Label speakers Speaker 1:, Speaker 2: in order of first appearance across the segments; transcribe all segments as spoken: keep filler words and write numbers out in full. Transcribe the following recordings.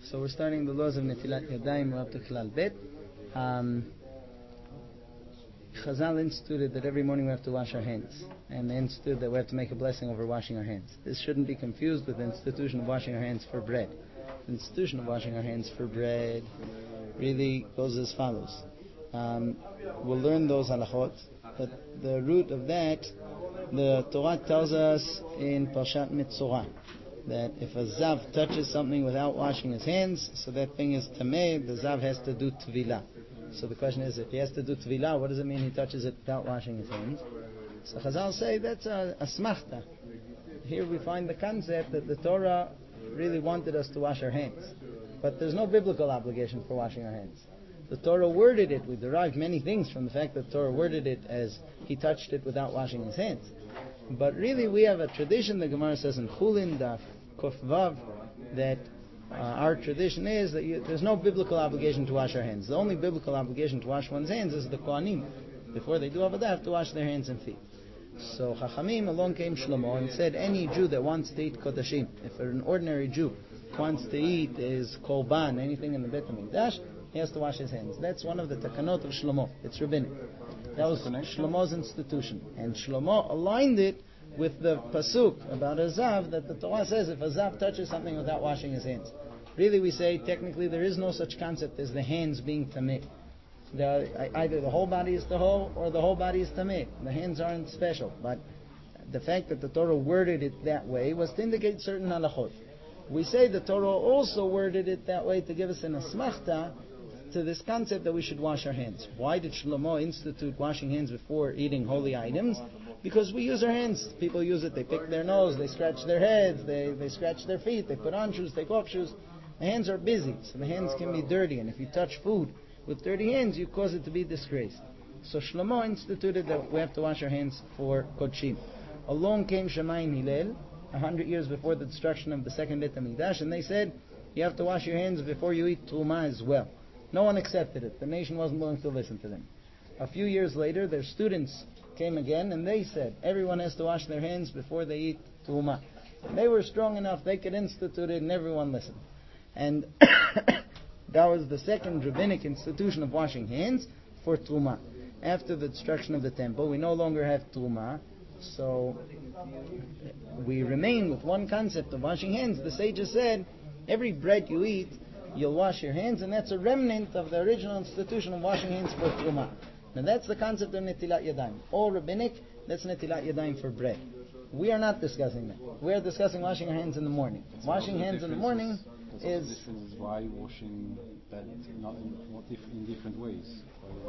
Speaker 1: So we're starting the laws of Netilat Yadayim. We're up to Klal Bet. Um, Chazal instituted that every morning we have to wash our hands, and they instituted that we have to make a blessing over washing our hands. This shouldn't be confused with the institution of washing our hands for bread. The institution of washing our hands for bread really goes as follows. Um, we'll learn those halachot, but the root of that, the Torah tells us in Parshat Metzorah that if a zav touches something without washing his hands, so that thing is tameh, the zav has to do tvilah. So the question is, if he has to do tvilah, what does it mean he touches it without washing his hands? So Chazal say that's a, a smachta. Here we find the concept that the Torah really wanted us to wash our hands. But there's no biblical obligation for washing our hands. The Torah worded it, we derive many things from the fact that the Torah worded it as he touched it without washing his hands. But really we have a tradition, the Gemara says in Chulin, Daf Kuf Vav, that uh, our tradition is that you, there's no biblical obligation to wash our hands. The only biblical obligation to wash one's hands is the Kohanim. Before they do Avodah, have to wash their hands and feet. So Chachamim, along came Shlomo and said any Jew that wants to eat Kodashim, if an ordinary Jew wants to eat is Korban, anything in the Beit HaMikdash, he has to wash his hands. That's one of the takanot of Shlomo. It's rabbinic. That was Shlomo's institution. And Shlomo aligned it with the pasuk about a zav, that the Torah says if a zav touches something without washing his hands. Really we say technically there is no such concept as the hands being tameh. The, either the whole body is tahor or the whole body is tameh. The hands aren't special. But the fact that the Torah worded it that way was to indicate certain halachot. We say the Torah also worded it that way to give us an asmachta to this concept that we should wash our hands. Why did Shlomo institute washing hands before eating holy items? Because we use our hands. People use it, they pick their nose, they scratch their heads, they, they scratch their feet, they put on shoes, take off shoes. The hands are busy, so the hands can be dirty, and if you touch food with dirty hands, you cause it to be disgraced. So Shlomo instituted that we have to wash our hands for Kodshim. Along came Shammai and Hillel, a hundred years before the destruction of the second Beit HaMikdash, and they said, you have to wash your hands before you eat Truma as well. No one accepted it. The nation wasn't willing to listen to them. A few years later, their students came again, and they said, everyone has to wash their hands before they eat Truma. They were strong enough, they could institute it, and everyone listened. And that was the second rabbinic institution of washing hands for Truma. After the destruction of the temple, we no longer have Truma, so we remain with one concept of washing hands. The sages said, every bread you eat, you'll wash your hands, and that's a remnant of the original institution of washing hands for Truma. Now that's the concept of Netilat Yadayim. All rabbinic, that's Netilat Yadayim for bread. We are not discussing that. We are discussing washing our hands in the morning. That's washing hands in the morning is...
Speaker 2: The difference is why washing that not in, not diff- in different ways.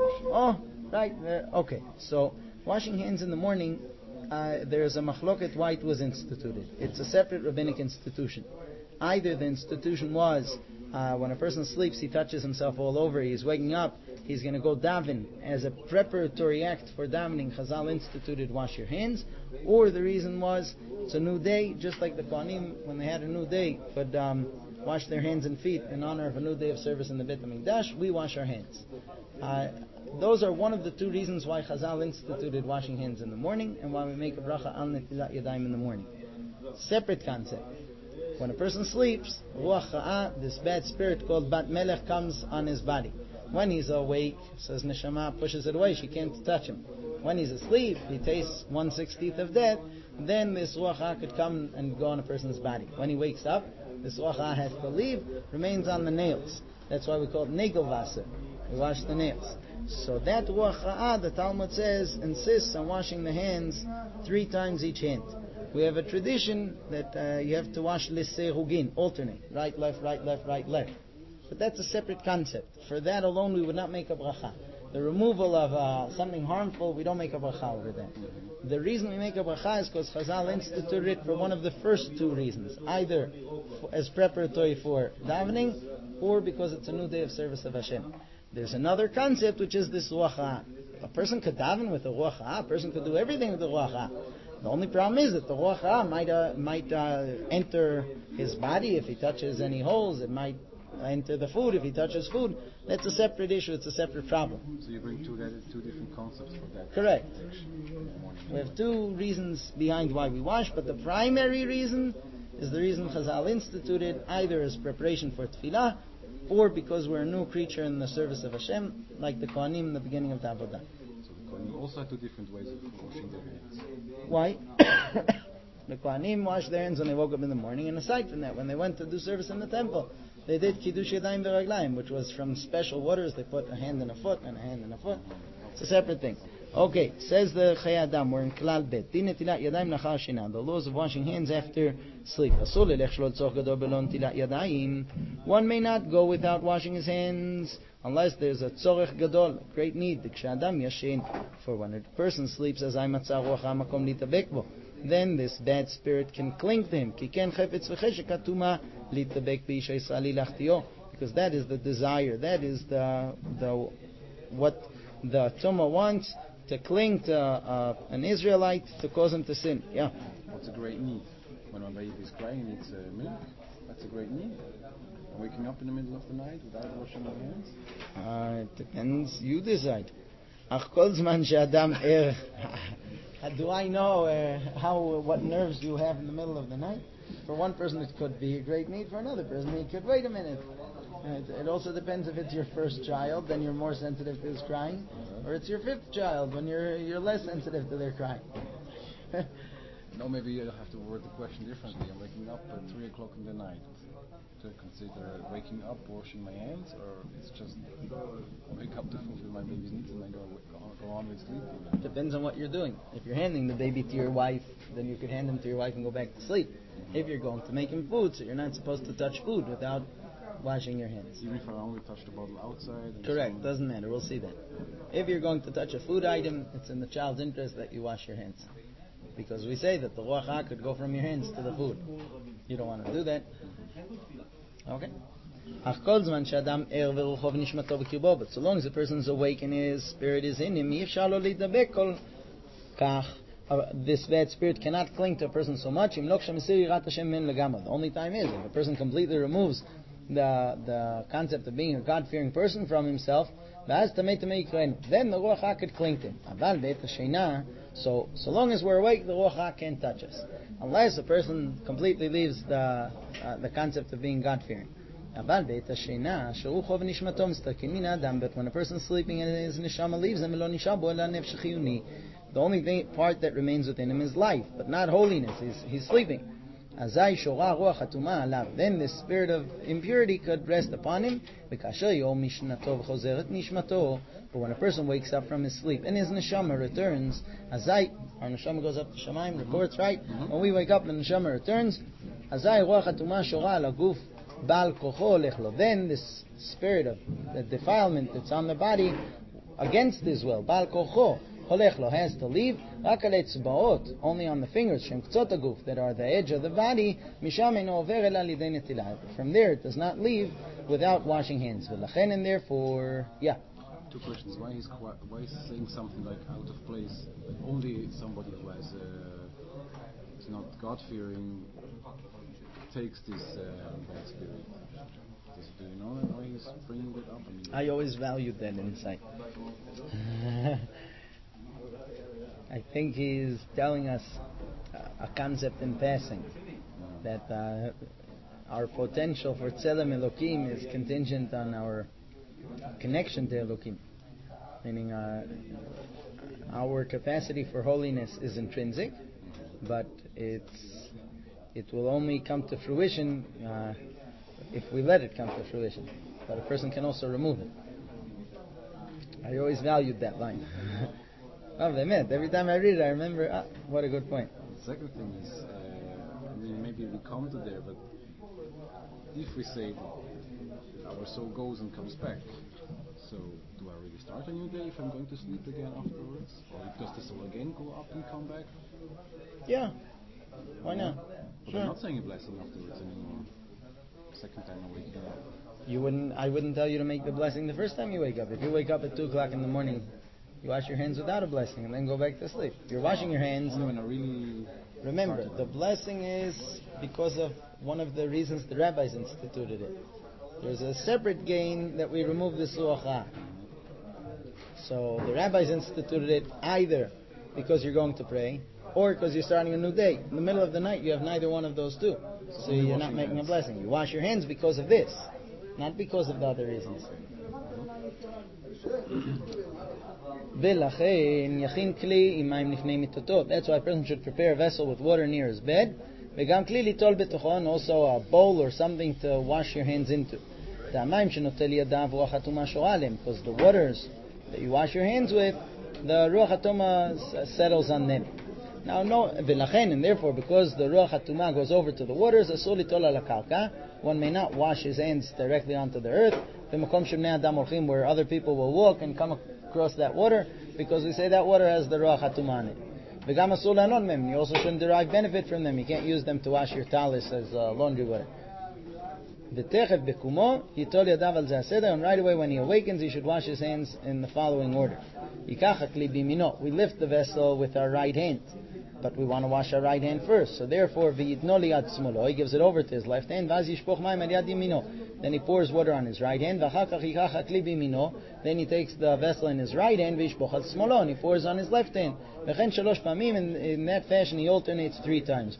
Speaker 1: Oh, right. Uh, okay. So, washing hands in the morning, uh, there's a machloket why it was instituted. It's a separate rabbinic institution. Either the institution was uh, when a person sleeps, he touches himself all over, he's waking up, he's going to go daven. As a preparatory act for davening, Chazal instituted wash your hands. Or the reason was, it's a new day, just like the Kohanim, when they had a new day, could um, wash their hands and feet in honor of a new day of service in the Beit HaMikdash. We wash our hands. Uh, those are one of the two reasons why Chazal instituted washing hands in the morning, and why we make a bracha al netilat yadayim in the morning. Separate concept. When a person sleeps, Ruach Ha'ah, this bad spirit called Bat Melech, comes on his body. When he's awake, says Neshama, pushes it away, she can't touch him. When he's asleep, he tastes one sixtieth of death, then this Ruach Ha'ah could come and go on a person's body. When he wakes up, this Ruach Ha'ah has to leave, remains on the nails. That's why we call it Negelwasser. We wash the nails. So that Ruach Ha'ah, the Talmud says, insists on washing the hands three times each hand. We have a tradition that uh, you have to wash l'seirugin, alternate, right, left, right, left, right, left. But that's a separate concept. For that alone, we would not make a bracha. The removal of uh, something harmful, we don't make a bracha over that. The reason we make a bracha is because Chazal instituted it for one of the first two reasons, either f- as preparatory for davening, or because it's a new day of service of Hashem. There's another concept, which is this Ruach Ha'ah. A person could daven with the Ruach Ha'ah, a person could do everything with the Ruach Ha'ah. The only problem is that the Ruach Ha'ah might, uh, might uh, enter his body if he touches any holes. It might enter the food if he touches food. That's a separate issue. It's a separate problem.
Speaker 2: So you bring two, two different concepts for that.
Speaker 1: Correct. We have two reasons behind why we wash, but the primary reason is the reason Chazal instituted, either as preparation for tefillah, or because we're a new creature in the service of Hashem, like the Kohanim in the beginning of the Avodah.
Speaker 2: So the Kohanim also had two different ways of washing their hands.
Speaker 1: Why? The Kohanim washed their hands when they woke up in the morning, and aside from that, when they went to do service in the temple, they did Kiddush Yadayim V'Raglayim, which was from special waters. They put a hand in a foot and a hand in a foot. It's a separate thing. Okay, says the Chayei Adam, we're in Klal Bet. Din netilat yadayim lachar shina. The laws of washing hands after sleep. Asur lelech shelo tzorech gadol belo netilat yadayim. One may not go without washing his hands unless there's a tzorech gadol, great need. Kshe'adam yashin. For when a person sleeps, as I matzah ruach ha'makom litabek bo, then this bad spirit can cling to him. Ki ken chefetz v'cheshek hatuma litabek b'isha Yisraeli lachtio. Because that is the desire. That is the the what the Tumah wants, to cling to uh, an Israelite to cause him to sin. Yeah.
Speaker 2: What's a great need? When my baby is crying and needs uh, milk, that's a great need. Waking up in the middle of the night without washing my hands?
Speaker 1: Uh, it depends. You decide. Ach kol zman she'adam er. Do I know uh, how what nerves you have in the middle of the night? For one person it could be a great need. For another person it could wait a minute. It, it also depends if it's your first child, then you're more sensitive to his crying, or it's your fifth child, when you're you're less sensitive to their crying.
Speaker 2: No, maybe you have to word the question differently. I'm waking up at three o'clock in the night. To consider waking up, washing my hands, or it's just I wake up to fulfill my baby's needs and I go go on with sleeping.
Speaker 1: Depends on what you're doing. If you're handing the baby to your wife, then you could hand him to your wife and go back to sleep. Mm-hmm. If you're going to make him food, so you're not supposed to touch food without washing your hands.
Speaker 2: Even if I only touch the bottle outside?
Speaker 1: Correct, so doesn't matter, we'll see that. If you're going to touch a food item, it's in the child's interest that you wash your hands. Because we say that the Ruach HaKodesh could go from your hands to the food. You don't want to do that. Okay? But so long as the person is awake and his spirit is in him, Uh, this bad spirit cannot cling to a person so much. The only time is if a person completely removes the the concept of being a God-fearing person from himself, then the Ruach HaKodesh could cling to him. So, so long as we're awake, the Ruach HaKodesh can't touch us, unless a person completely leaves the uh, the concept of being God-fearing. But when a person is sleeping and his neshama leaves him, the only thing, part that remains within him is life, but not holiness. He's, he's sleeping. Then the spirit of impurity could rest upon him. But when a person wakes up from his sleep and his neshama returns, azai, our neshama goes up to Shamayim, reports, right? Mm-hmm. When we wake up and the neshama returns, then this spirit of the defilement that's on the body against his will, Bal Kocho, Holechlo, has to leave, only on the fingers, that are the edge of the body, from there it does not leave without washing hands. And therefore, yeah.
Speaker 2: Two questions. Why is why is saying something like out of place? Only somebody who has uh, is not God-fearing takes this uh, bad spirit. Does, do you know why he's bringing that up? I, mean,
Speaker 1: I always valued that insight. I think he's telling us a concept in passing, that uh, our potential for Tzelem Elokim is contingent on our connection to Elokim. Meaning uh, our capacity for holiness is intrinsic, but it's it will only come to fruition uh, if we let it come to fruition. But a person can also remove it. I always valued that line. Oh, they meant. Every time I read it, I remember, ah, what a good point.
Speaker 2: The second thing is, uh, I mean, maybe we come to there, but if we say our soul goes and comes back, so do I really start a new day if I'm going to sleep again afterwards? Or does the soul again go up and come back?
Speaker 1: Yeah. Why not?
Speaker 2: But
Speaker 1: sure.
Speaker 2: I'm not saying a blessing afterwards anymore. Second time I wake up.
Speaker 1: You wouldn't. I wouldn't tell you to make the blessing the first time you wake up. If you wake up at two o'clock in the morning, you wash your hands without a blessing and then go back to sleep. You're washing your hands.
Speaker 2: Only when I really
Speaker 1: remember, the blessing is because of one of the reasons the rabbis instituted it. There's a separate gain that we remove the Ruach HaKodesh. So the rabbis instituted it either because you're going to pray, or because you're starting a new day. In the middle of the night, you have neither one of those two. So you're not making hands. a blessing. You wash your hands because of this, not because of the other reasons. That's why a person should prepare a vessel with water near his bed. And also a bowl or something to wash your hands into. Because the waters that you wash your hands with, the Ruach HaTumah settles on them. Now, no, and therefore, because the Ruach HaTumah goes over to the waters, one may not wash his hands directly onto the earth, where other people will walk and come across that water, because we say that water has the Ruach HaTumah in it. You also shouldn't derive benefit from them. You can't use them to wash your talis as uh, laundry water. And right away when he awakens, he should wash his hands in the following order. We lift the vessel with our right hand, but we want to wash our right hand first. So therefore, he gives it over to his left hand. Then he pours water on his right hand. Then he takes the vessel in his right hand and he pours on his left hand. In, in that fashion, he alternates three times.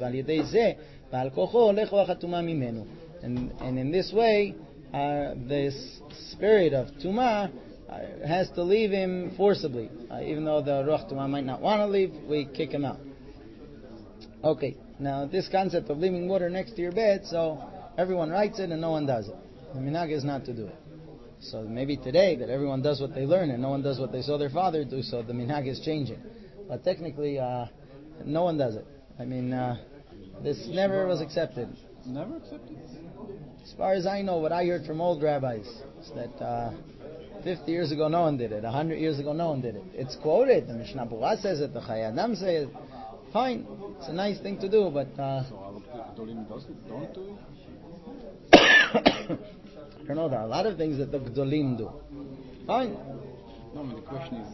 Speaker 1: And, and in this way, uh, this spirit of Tumah uh, has to leave him forcibly. Uh, even though the Ruach Tumah might not want to leave, we kick him out. Okay, now this concept of leaving water next to your bed, so everyone writes it and no one does it. The minhag is not to do it. So maybe today that everyone does what they learn and no one does what they saw their father do, so the minhag is changing. But technically, uh, no one does it. I mean, uh, this never was accepted.
Speaker 2: Never accepted?
Speaker 1: As far as I know, what I heard from old rabbis is that uh, fifty years ago no one did it, one hundred years ago no one did it. It's quoted, the Mishnah Berurah says it, the Chayei Adam says it. Fine, it's a nice thing to do, but... Uh,
Speaker 2: so all of the Gdolim don't do it?
Speaker 1: I don't know, there are a lot of things that the Gdolim do. Fine.
Speaker 2: No, I mean the question is,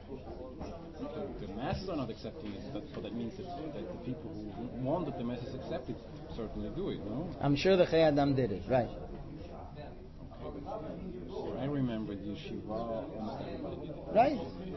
Speaker 2: the, the masses are not accepting it, but, but that means that, that the people who want that the masses accept it certainly do it, no?
Speaker 1: I'm sure the Chayei Adam did it, right.
Speaker 2: Okay, but I remember the yeshiva, almost everybody did it.
Speaker 1: Right.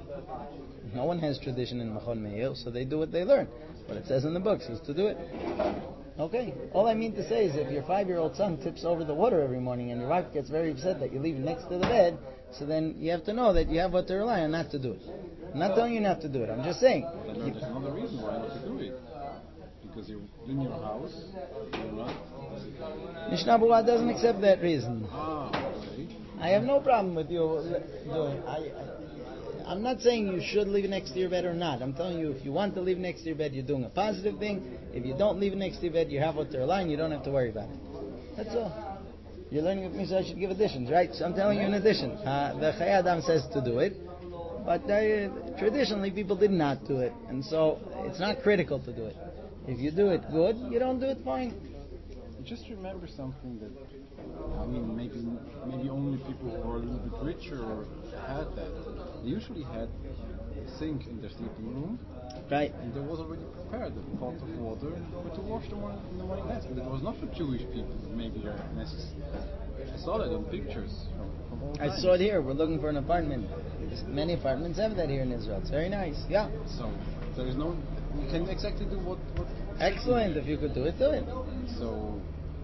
Speaker 1: No one has tradition in Machon Meir, so they do what they learn. What it says in the books is to do it. Okay. All I mean to say is if your five-year-old son tips over the water every morning and your wife gets very upset that you leave it next to the bed, so then you have to know that you have what to rely on not to do it. I'm not telling you not to do it. I'm just saying.
Speaker 2: Then there's another reason why not to do it. Because you're in your house, you're not...
Speaker 1: Mishnah Berurah doesn't accept that reason.
Speaker 2: Ah, okay.
Speaker 1: I have no problem with you doing it. I, I, I'm not saying you should leave it next to your bed or not. I'm telling you, if you want to leave it next to your bed, you're doing a positive thing. If you don't leave it next to your bed, you have what to rely on, you don't have to worry about it. That's all. You're learning with me, so I should give additions, right? So I'm telling you an addition. Uh, the Chayei Adam says to do it, but uh, traditionally people did not do it. And so it's not critical to do it. If you do it, good. You don't do it, fine.
Speaker 2: Just remember something that, I mean, maybe maybe only people who are a little bit richer had that. They usually had a sink in their sleeping room.
Speaker 1: Right.
Speaker 2: And there was already prepared a pot of water to wash the morning, in the morning hands. But it was not for Jewish people, maybe they're necessary. I saw that on pictures from, from all
Speaker 1: I
Speaker 2: times.
Speaker 1: saw it here. We're looking for an apartment. Many apartments have that here in Israel. It's very nice. Yeah.
Speaker 2: So there is no... You can exactly do what... what
Speaker 1: Excellent. If you could do it, do it.
Speaker 2: So...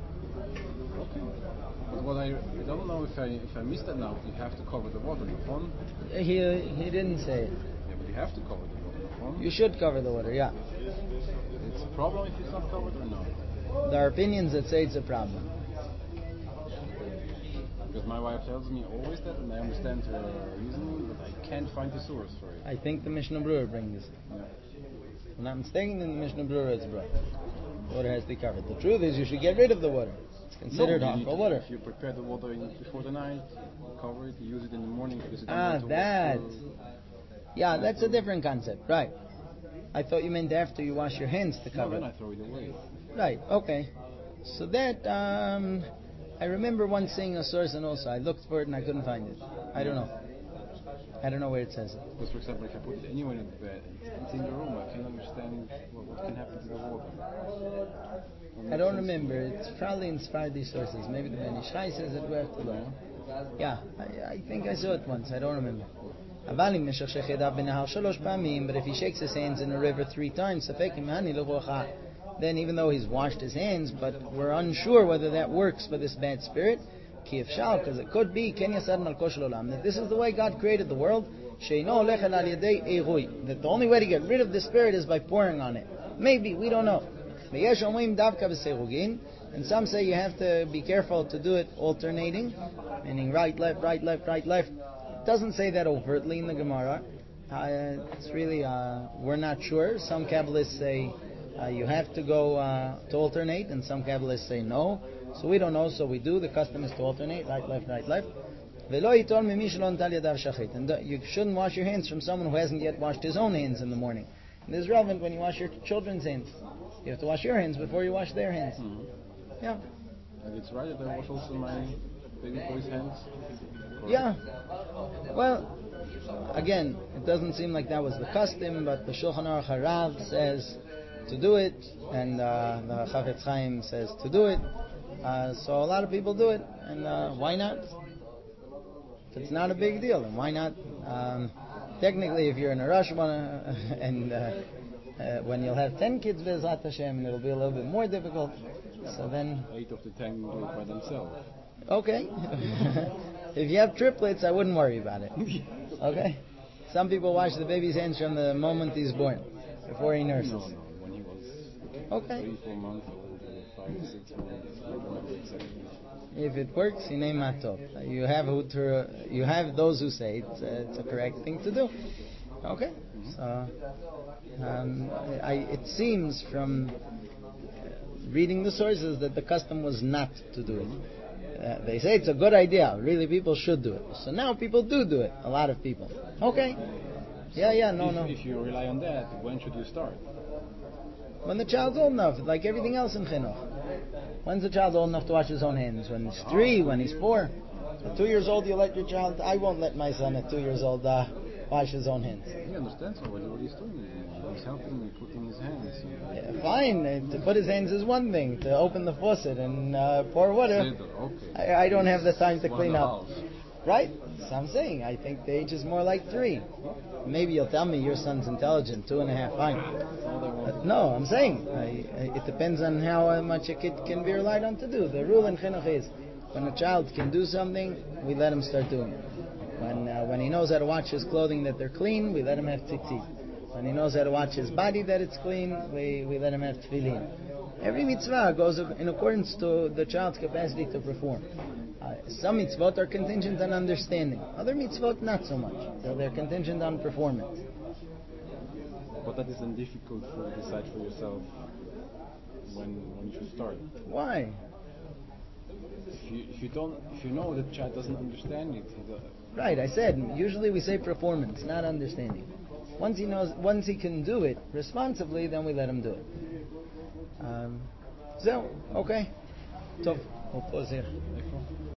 Speaker 2: Okay. But what I, I don't know if I if I missed that now. You have to cover the water. Phone.
Speaker 1: He he didn't say it.
Speaker 2: Yeah, but you have to cover the water. Phone.
Speaker 1: You should cover the water. Yeah.
Speaker 2: It's a problem if it's not covered or not.
Speaker 1: There are opinions that say it's a problem.
Speaker 2: Because my wife tells me always that, and I understand her reasoning, but I can't find the source for it.
Speaker 1: I think the Mishnah Berurah brings it.
Speaker 2: Yeah.
Speaker 1: If I'm not mistaken, in the Mishnah Berurah it's brought. The water has to be covered. The truth is, you should get rid of the water. It's considered
Speaker 2: no,
Speaker 1: harmful water.
Speaker 2: If you prepare the water in, before the night, cover it, use it in the morning because you don't
Speaker 1: ah,
Speaker 2: want to
Speaker 1: that.
Speaker 2: wash the,
Speaker 1: yeah, that's a different concept, right? I thought you meant after you wash your hands to cover.
Speaker 2: No, then I throw it away.
Speaker 1: Right. Okay. So that um, I remember once seeing a source, and also I looked for it and I couldn't find it. I don't know. I don't know where it says it.
Speaker 2: Because, for example, if I put it anywhere in the bed, it's in the room, I can't understand what, what can happen to the water.
Speaker 1: I don't remember. It's probably in Sephardi sources. Maybe the Ben Ish Chai says it. We have to look. Yeah, I, I think I saw it once. I don't remember. אבל אם משכשך ידיו בנהר שלוש פעמים, but if he shakes his hands in a river three times, ספק אם אני לרוחה, then even though he's washed his hands, but we're unsure whether that works for this bad spirit, כי אפשר, because it could be, כן יסד מלכו של עולם, that this is the way God created the world, שאינו הולך על ידי עירוי, that the only way to get rid of the spirit is by pouring on it. Maybe, we don't know. ויש אומרים דווקא בסירוגין, and some say you have to be careful to do it alternating, meaning right, left, right, left, right, left. It doesn't say that overtly in the Gemara. Uh, it's really, uh, we're not sure. Some Kabbalists say uh, you have to go uh, to alternate, and some Kabbalists say no. So we don't know, so we do. The custom is to alternate, right, left, right, left. And you shouldn't wash your hands from someone who hasn't yet washed his own hands in the morning. And this is relevant when you wash your children's hands. You have to wash your hands before you wash their hands.
Speaker 2: Mm-hmm.
Speaker 1: Yeah.
Speaker 2: And it's right that I wash also my baby boy's hands? Or
Speaker 1: Yeah. Well, again, it doesn't seem like that was the custom, but the Shulchan Aruch Harav says to do it, and uh, the Chafetz Chaim says to do it. Uh, so a lot of people do it, and uh, why not? If it's not a big deal, then why not? Um, technically, if you're in a rush wanna, and uh, uh, when you'll have ten kids, Be'ezrat Hashem, it'll be a little bit more difficult. So then,
Speaker 2: eight of the ten do it by themselves.
Speaker 1: Okay. If you have triplets, I wouldn't worry about it. Okay? Some people wash the baby's hands from the moment he's born, before he nurses.
Speaker 2: No, no, when he was
Speaker 1: Okay.
Speaker 2: three, four months old, or five, six months, I don't remember exactly.
Speaker 1: If it works, hinei matov. You have who to, you have those who say it's, uh, it's a correct thing to do. Okay. So, um, I, it seems from uh, reading the sources that the custom was not to do it. Uh, they say it's a good idea. Really, people should do it. So now people do do it. A lot of people. Okay. Yeah, yeah, no,
Speaker 2: if,
Speaker 1: no.
Speaker 2: If you rely on that, when should you start?
Speaker 1: When the child's old enough, like everything else in chinuch. When's the child old enough to wash his own hands? When he's three, when he's four. At two years old, you let your child... I won't let my son at two years old uh, wash his own hands.
Speaker 2: He understands already what he's doing. He's helping me putting his hands. You know.
Speaker 1: Yeah, fine. Uh, to put his hands is one thing. To open the faucet and uh, pour water.
Speaker 2: Okay.
Speaker 1: I, I don't have the time to
Speaker 2: One
Speaker 1: clean
Speaker 2: and a
Speaker 1: up.
Speaker 2: half.
Speaker 1: Right? So I'm saying, I think the age is more like three. Maybe you'll tell me your son's intelligent, two and a half, fine. But no, I'm saying, I, I, it depends on how uh, much a kid can be relied on to do. The rule in chinuch is, when a child can do something, we let him start doing it. When uh, when he knows how to watch his clothing that they're clean, we let him have tzitzit. When he knows how to watch his body that it's clean, we, we let him have tefillin. Every mitzvah goes in accordance to the child's capacity to perform. Uh, some mitzvot are contingent on understanding. Other mitzvot, not so much. So they're contingent on performance.
Speaker 2: But that is then difficult for you to decide for yourself when when you should start.
Speaker 1: Why?
Speaker 2: If you if you don't if you know that the child doesn't understand it. He does,
Speaker 1: Right, I said, usually we say performance, not understanding. Once he knows, once he can do it responsibly, then we let him do it. Um, so, okay. So, we'll pause here.